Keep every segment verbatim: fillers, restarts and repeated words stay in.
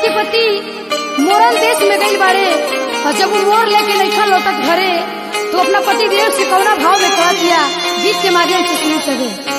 के पति मोरन देश में गई बारे और जब वो मोर लेके नहीं लौटत घरे तो अपना पति देव से कौना भाव में कह दिया गीत के माध्यम से सुन सके।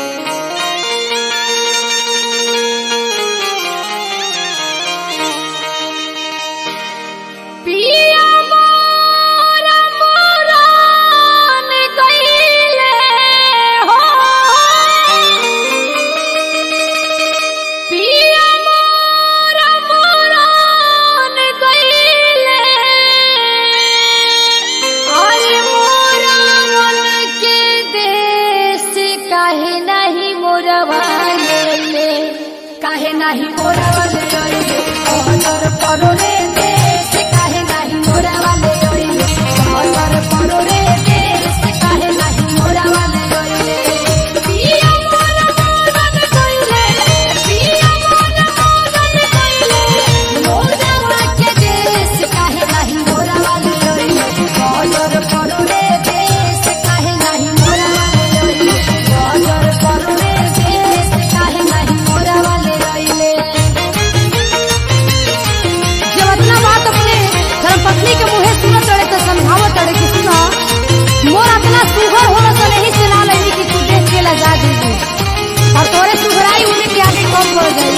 काहे नाही मोरा वाले ओइले कहतर परो रे देश काहे नाही मोरा वाले ओइले कहतर परो रे देश काहे नाही मोरा वाले ओइले पिया मोरा मोरन कइले पिया मोरा मोरन कइले मोरा वाके देश काहे नाही मोरा वाले ओइले कहतर परो रे देश काहे नाही मोरा वाले ओइले कहतर परो रे देश काहे नाही मोरा वाले पत्नी के मुहे सुनत तड़े तो समझावत तड़े कि सुना मोर अपना सुघर होना तो नहीं से ना लेनी कि तू देख के लजा दीजिए और तोरे सुघराई उन्हें के आगे कम पड़ गई।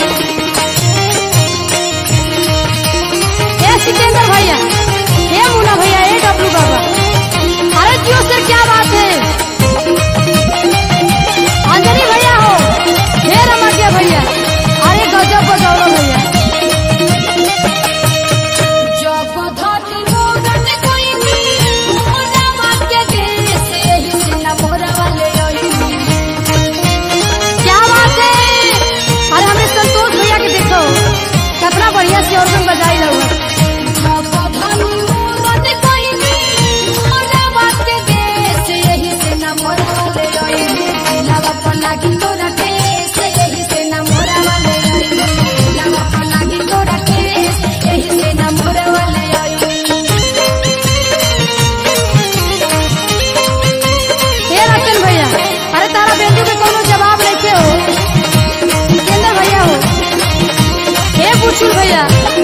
ए सिकंदर भैया, ए मुन्ना भैया, ए डब्लू बाबा, अरे जियो सर क्या बात है। अंजनी भैया हो, हे रमकिया भैया, अरे गजब बजाओ भैया। बढ़िया से और बजाई लो भैया। अरे तारा बेंजू के कोनो जवाब नहीं के हो केंद्र भैया हो, हे बुचुल भैया,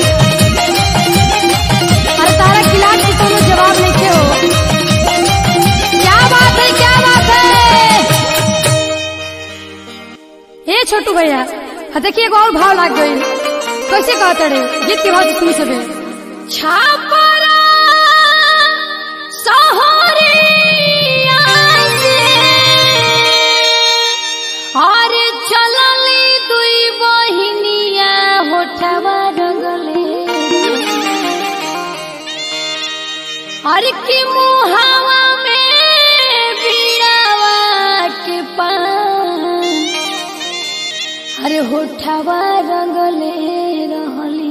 अरे तारा खिलाफ की कोनो जवाब नहीं के हो। क्या बात है, क्या बात है। हे छोटू भैया, देखिए एक और भाव लाग गई, कैसे कहते रे गीत के भाव सुन सबे। छापरा सहरिया से अरे चलली दुई बहिनिया होठवा रंगले अरे की मुहावा में बियावा के पान अरे होठवा रंगले रहली।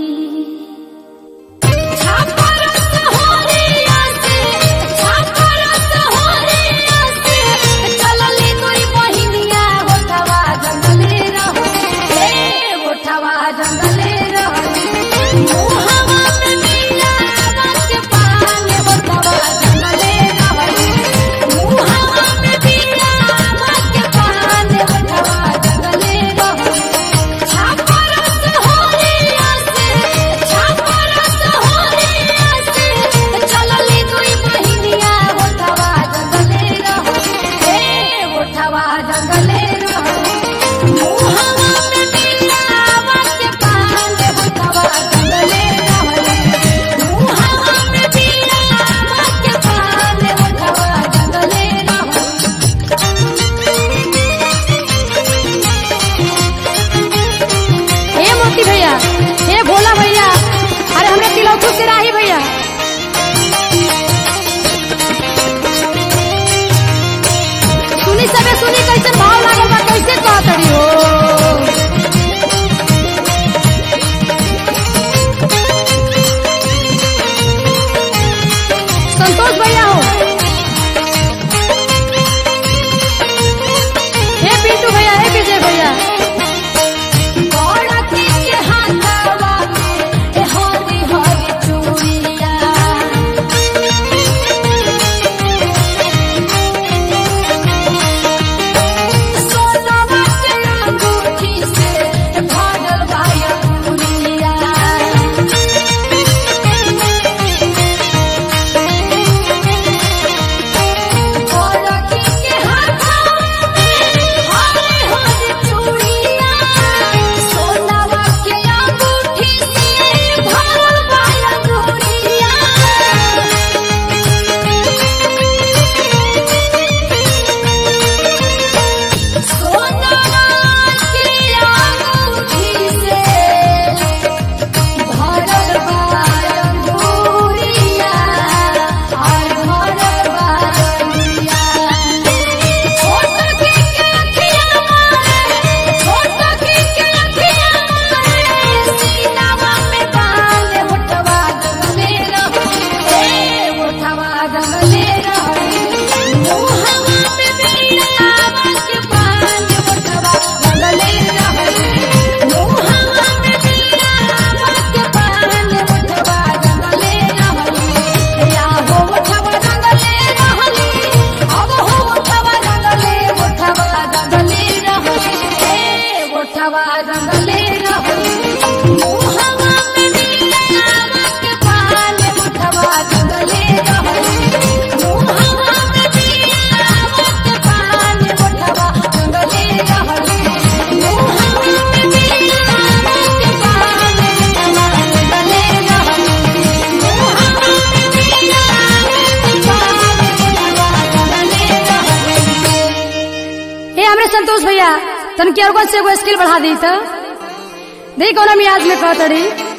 मुठवा रंगले रहली मुहवा में बियावा के पान मुठवा रंगले रहली मुहवा में बियावा के पान मुठवा रंगले रहली मुहवा में बियावा के पान मुठवा रंगले रहली मुहवा में बियावा के पान मुठवा रंगले रहली। हे हमरे संतोष भैया तन के और से एगो स्किल बढ़ा दी तो देख कौन मियाज में कहतड़ी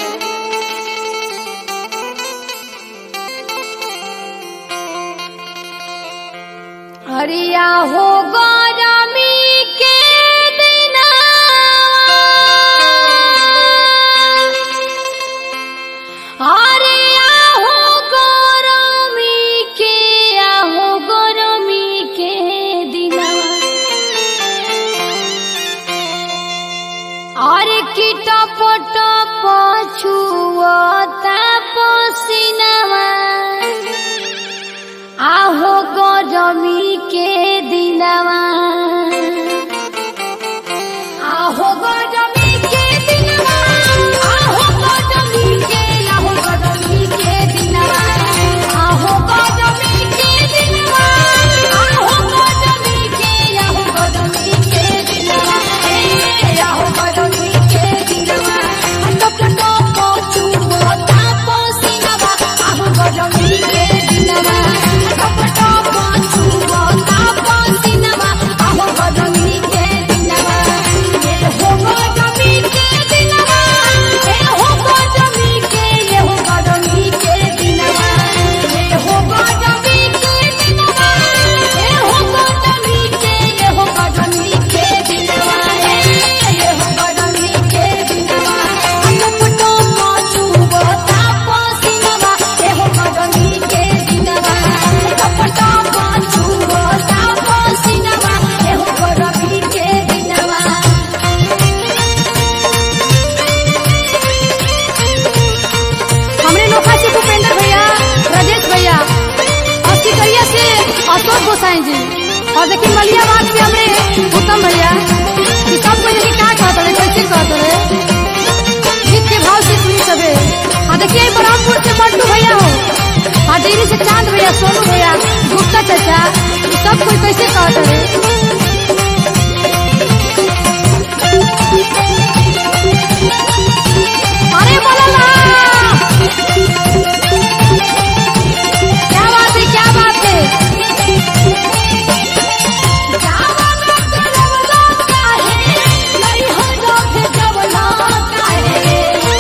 हरिया हो गरमी के दिना हरिया हो गरमी के आहो गरमी के दिना अरे कीट पट पछुअता पसीनावा आहो गरमी के दिनवा आहो गरमी के दिनवा आहो गरमी के आहो गरमी के दिनवा आहो गरमी के दिनवा आहो गरमी के आहो गरमी के दिनवा ए आहो गरमी के दिनवा टप टप पछुअता पसीनावा आहो गरमी के दिनवा टप टप पछुअता पसीनावा आहो गरमी के दिनवा ए हो गरमी के दिनवा ए हो गरमी के ए हो गरमी के दिनवा ए हो गरमी के दिनवा ए हो गरमी के ए हो गरमी के दिनवा ए हो गरमी के दिनवा टप टप पछुअता पसीनावा ए हो गरमी के दिनवा टप टप पछुअता पसीनावा ए हो गरमी के दिनवा। हमरे नोखा से भूपेंद्र भैया राजेश भैया और सिकरिया से अशोक गोसाई जी और देखिए मलियाबाद से हमरे उत्तम भैया ये सब कोई देखिए क्या कहते रहे कैसे कहते रहे गीत के भाव से सुनी सबे। हाँ देखिए बरामपुर से मंटू भैया हो और डेरी से चांद भैया सोनू भैया गुप्ता चाचा ये सब कोई कैसे कहते रहे। अरे बोला ना क्या बात है क्या बात है जावा में करवला काहे नहीं हो जोगे जवला काहे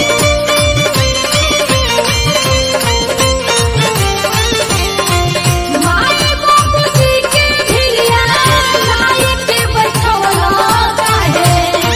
माई बाबू जी के भिलिया लाई के बैठवला काहे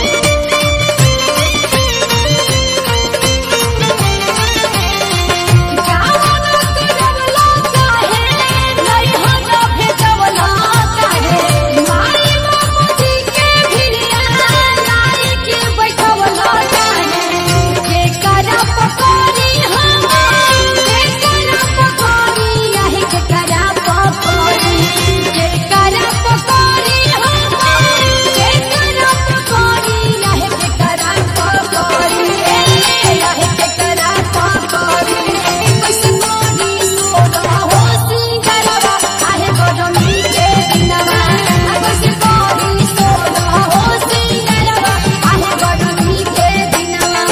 जावा में करवला काहे नहीं हो जोगे जवला काहे माई बाबू जी के भिलिया लाई के बैठवला काहे के करा पकोरी हम के करा पकोरी आहे के करा पकोरी के करा पकोरी हम के करा पकोरी आहे के करा पकोरी ए आहे के करा पकोरी कैसे कोरी सोदा हो सिंगरवा आहे गरमी के दिनवा कैसे कोरी सोदा हो सिंगरवा आहे गरमी के दिनवा।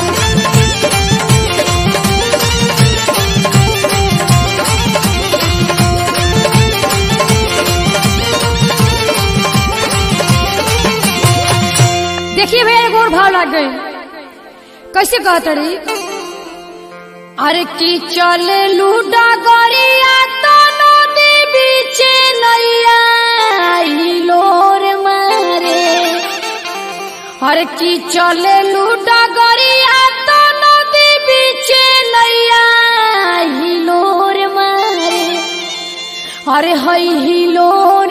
देखिए भैया एक और भाव लग गई कैसे कहतड़ी अरे की चले लूडा गरिया तो नदी बीचे नैया हिलोर मारे अरे की चले लूडा गरिया तो नदी बीचे नैया हिलोर मारे अरे हई हिलोर